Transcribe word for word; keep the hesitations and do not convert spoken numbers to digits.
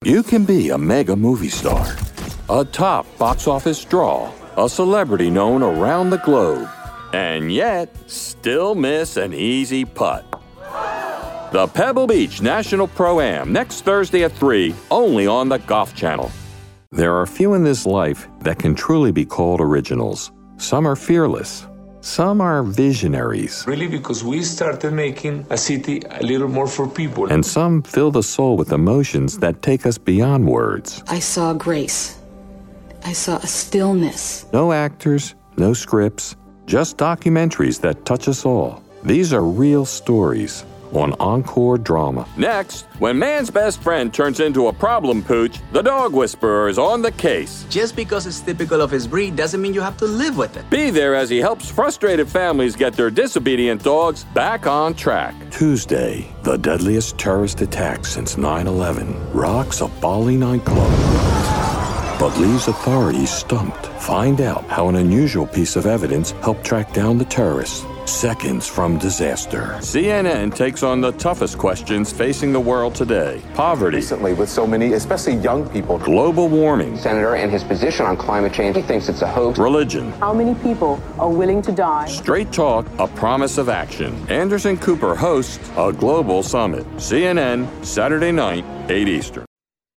You can be a mega movie star, a top box office draw, a celebrity known around the globe, and yet still miss an easy putt. The Pebble Beach National Pro-Am next Thursday at three, only on the Golf Channel. There are few in this life that can truly be called originals. Some are fearless. Some are visionaries. Really, because we started making a city a little more for people. And some fill the soul with emotions that take us beyond words. I saw grace. I saw a stillness. No actors, no scripts, just documentaries that touch us all. These are real stories on Encore Drama. Next, when man's best friend turns into a problem pooch, the dog whisperer is on the case. Just because it's typical of his breed doesn't mean you have to live with it. Be there as he helps frustrated families get their disobedient dogs back on track. Tuesday, the deadliest terrorist attack since nine eleven rocks a Bali nightclub, but leaves authorities stumped. Find out how an unusual piece of evidence helped track down the terrorists seconds from disaster. C N N takes on the toughest questions facing the world today. Poverty. Recently, with so many, especially young people. Global warming. Senator and his position on climate change, he thinks it's a hoax. Religion. How many people are willing to die? Straight talk, a promise of action. Anderson Cooper hosts a global summit. C N N, Saturday night, eight Eastern.